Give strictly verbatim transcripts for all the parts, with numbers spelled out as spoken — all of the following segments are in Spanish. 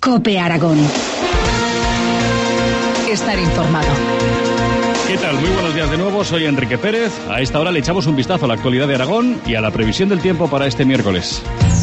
COPE Aragón. Estar informado. ¿Qué tal? Muy buenos días de nuevo, soy Enrique Pérez. A esta hora le echamos un vistazo a la actualidad de Aragón y a la previsión del tiempo para este miércoles.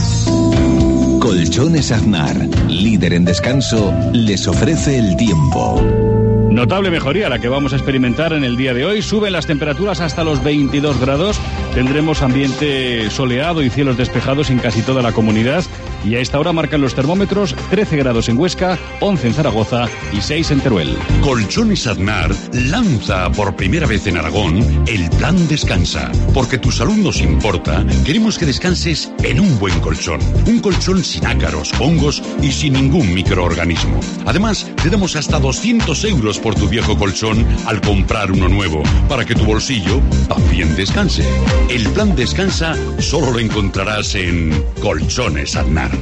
Colchones Aznar, líder en descanso, les ofrece el tiempo. Notable mejoría la que vamos a experimentar en el día de hoy. Suben las temperaturas hasta los veintidós grados. Tendremos ambiente soleado y cielos despejados en casi toda la comunidad. Y a esta hora marcan los termómetros trece grados en Huesca, once en Zaragoza y seis en Teruel. Colchones Aznar lanza por primera vez en Aragón el Plan Descansa. Porque tu salud nos importa, queremos que descanses en un buen colchón. Un colchón sin ácaros, hongos y sin ningún microorganismo. Además, te damos hasta doscientos euros por tu viejo colchón al comprar uno nuevo, para que tu bolsillo también descanse. El Plan Descansa solo lo encontrarás en Colchones Aznar.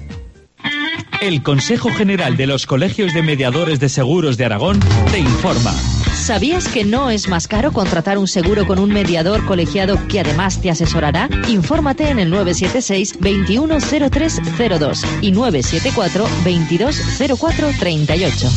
El Consejo General de los Colegios de Mediadores de Seguros de Aragón te informa. ¿Sabías que no es más caro contratar un seguro con un mediador colegiado que además te asesorará? Infórmate en el nueve siete seis, veintiuno cero tres cero dos y nueve siete cuatro, veintidós cero cuatro treinta y ocho.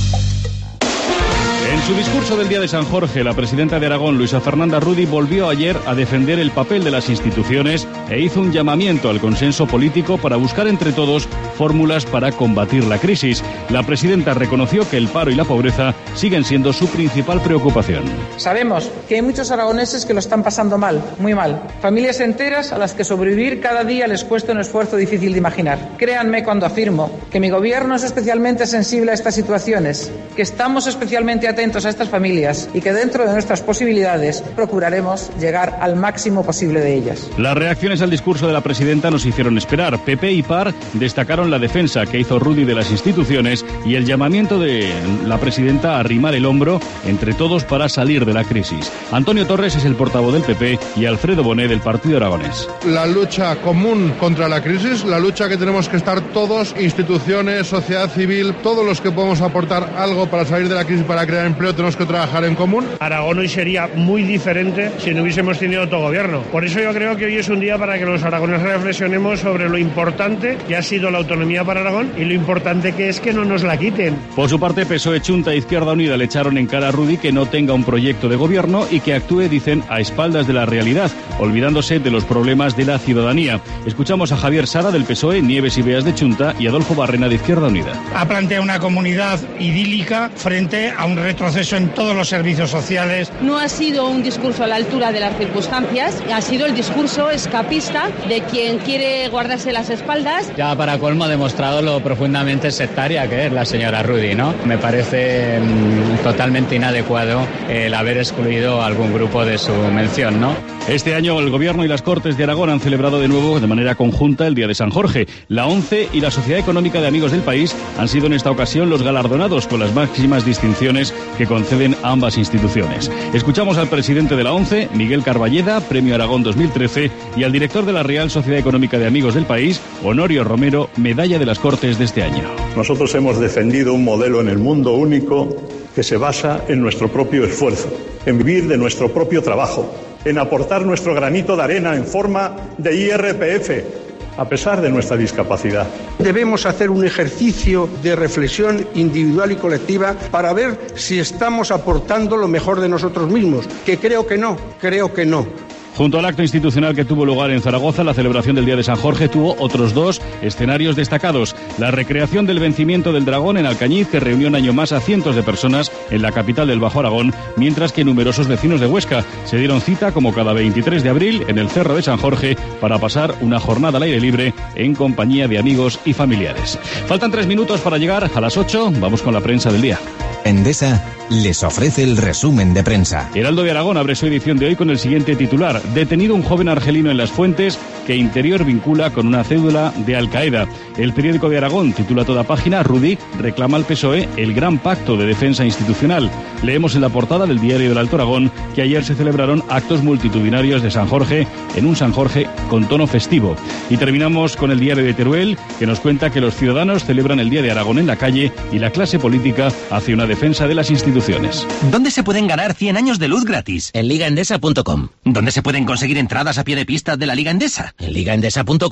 En su discurso del Día de San Jorge, la presidenta de Aragón, Luisa Fernanda Rudy, volvió ayer a defender el papel de las instituciones e hizo un llamamiento al consenso político para buscar entre todos fórmulas para combatir la crisis. La presidenta reconoció que el paro y la pobreza siguen siendo su principal preocupación. Sabemos que hay muchos aragoneses que lo están pasando mal, muy mal. Familias enteras a las que sobrevivir cada día les cuesta un esfuerzo difícil de imaginar. Créanme cuando afirmo que mi gobierno es especialmente sensible a estas situaciones, que estamos especialmente atentos a estas familias y que dentro de nuestras posibilidades procuraremos llegar al máximo posible de ellas. Las reacciones al discurso de la presidenta nos hicieron esperar. P P y P A R destacaron la defensa que hizo Rudy de las instituciones y el llamamiento de la presidenta a arrimar el hombro entre todos para salir de la crisis. Antonio Torres es el portavoz del P P y Alfredo Bonet del Partido Aragonés. La lucha común contra la crisis, la lucha que tenemos que estar todos, instituciones, sociedad civil, todos los que podemos aportar algo para salir de la crisis, para crear empleo, tenemos que trabajar en común. Aragón hoy sería muy diferente si no hubiésemos tenido autogobierno. Por eso yo creo que hoy es un día para que los aragoneses reflexionemos sobre lo importante que ha sido la autonomía para Aragón y lo importante que es que no nos la quiten. Por su parte, P S O E, Chunta e Izquierda Unida le echaron en cara a Rudy que no tenga un proyecto de gobierno y que actúe, dicen, a espaldas de la realidad, olvidándose de los problemas de la ciudadanía. Escuchamos a Javier Sara del P S O E, Nieves y Beas de Chunta y Adolfo Barrena de Izquierda Unida. Ha planteado una comunidad idílica frente a un retroceso en todos los servicios sociales. No ha sido un discurso a la altura de las circunstancias, ha sido el discurso escapista de quien quiere guardarse las espaldas. Ya para colmo ha demostrado lo profundamente sectaria que es la señora Rudy, ¿no? Me parece mmm, totalmente inadecuado el haber excluido a algún grupo de su mención, ¿no? Este año el Gobierno y las Cortes de Aragón han celebrado de nuevo de manera conjunta el Día de San Jorge. La ONCE y la Sociedad Económica de Amigos del País han sido en esta ocasión los galardonados con las máximas distinciones que conceden a ambas instituciones. Escuchamos al presidente de la ONCE, Miguel Carballeda, Premio Aragón dos mil trece, y al director de la Real Sociedad Económica de Amigos del País, Honorio Romero, Medalla de las Cortes de este año. Nosotros hemos defendido un modelo en el mundo único que se basa en nuestro propio esfuerzo, en vivir de nuestro propio trabajo, en aportar nuestro granito de arena en forma de I R P F, a pesar de nuestra discapacidad. Debemos hacer un ejercicio de reflexión individual y colectiva para ver si estamos aportando lo mejor de nosotros mismos, que creo que no, creo que no. Junto al acto institucional que tuvo lugar en Zaragoza, la celebración del Día de San Jorge tuvo otros dos escenarios destacados. La recreación del vencimiento del Dragón en Alcañiz, que reunió un año más a cientos de personas en la capital del Bajo Aragón, mientras que numerosos vecinos de Huesca se dieron cita, como cada veintitrés de abril, en el Cerro de San Jorge, para pasar una jornada al aire libre en compañía de amigos y familiares. Faltan tres minutos para llegar a las ocho. Vamos con la prensa del día. Endesa les ofrece el resumen de prensa. Heraldo de Aragón abre su edición de hoy con el siguiente titular: detenido un joven argelino en Las Fuentes que Interior vincula con una cédula de Al Qaeda. El periódico de Aragón titula toda página: Rudy reclama al P S O E el gran pacto de defensa institucional. Leemos en la portada del diario del Alto Aragón que ayer se celebraron actos multitudinarios de San Jorge en un San Jorge con tono festivo. Y terminamos con el diario de Teruel, que nos cuenta que los ciudadanos celebran el Día de Aragón en la calle y la clase política hace una defensa de las instituciones. ¿Dónde se pueden ganar cien años de luz gratis? En liga endesa punto com. ¿Dónde se pueden conseguir entradas a pie de pista de la Liga Endesa? En liga endesa punto com.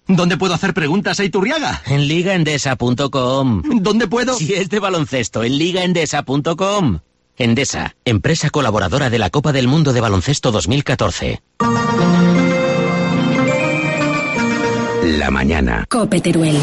¿Dónde puedo hacer preguntas a Iturriaga? En liga endesa punto com. ¿Dónde puedo? Si es de baloncesto, en liga endesa punto com. Endesa, empresa colaboradora de la Copa del Mundo de Baloncesto dos mil catorce. La mañana. COPE Teruel.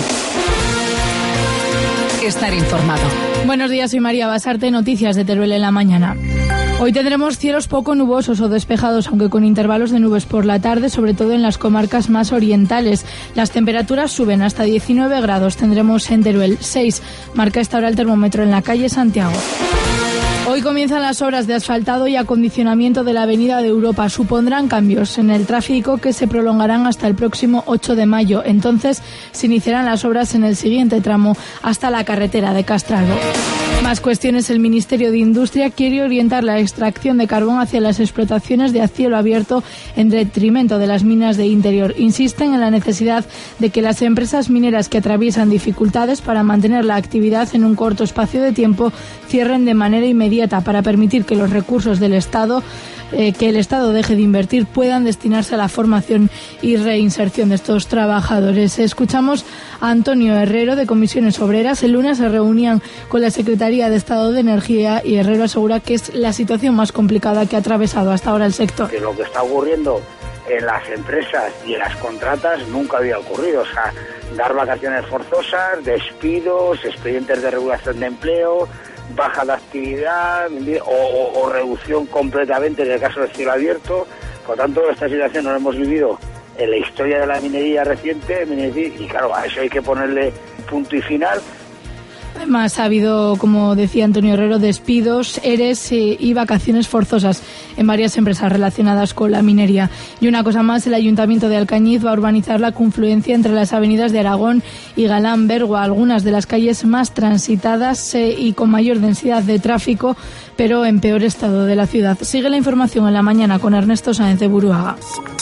Estar informado. Buenos días, soy María Basarte, noticias de Teruel en la mañana. Hoy tendremos cielos poco nubosos o despejados, aunque con intervalos de nubes por la tarde, sobre todo en las comarcas más orientales. Las temperaturas suben hasta diecinueve grados, tendremos en Teruel seis, marca esta hora el termómetro en la calle Santiago. Hoy comienzan las obras de asfaltado y acondicionamiento de la Avenida de Europa. Supondrán cambios en el tráfico que se prolongarán hasta el próximo ocho de mayo. Entonces se iniciarán las obras en el siguiente tramo hasta la carretera de Castralbo. Más cuestiones. El Ministerio de Industria quiere orientar la extracción de carbón hacia las explotaciones de a cielo abierto en detrimento de las minas de interior. Insisten en la necesidad de que las empresas mineras que atraviesan dificultades para mantener la actividad en un corto espacio de tiempo cierren de manera inmediata para permitir que los recursos del Estado Eh, que el Estado deje de invertir puedan destinarse a la formación y reinserción de estos trabajadores. Escuchamos a Antonio Herrero de Comisiones Obreras. El lunes se reunían con la Secretaría de Estado de Energía y Herrero asegura que es la situación más complicada que ha atravesado hasta ahora el sector. Que lo que está ocurriendo en las empresas y en las contratas nunca había ocurrido. O sea, dar vacaciones forzosas, despidos, expedientes de regulación de empleo, baja de actividad o, o, o reducción completamente en el caso del cielo abierto. Por tanto, esta situación no la hemos vivido en la historia de la minería reciente, y claro, a eso hay que ponerle punto y final. Además, ha habido, como decía Antonio Herrero, despidos, eres eh, y vacaciones forzosas en varias empresas relacionadas con la minería. Y una cosa más, el Ayuntamiento de Alcañiz va a urbanizar la confluencia entre las avenidas de Aragón y Galán Bergua, algunas de las calles más transitadas eh, y con mayor densidad de tráfico, pero en peor estado de la ciudad. Sigue la información en la mañana con Ernesto Sáenz de Buruaga.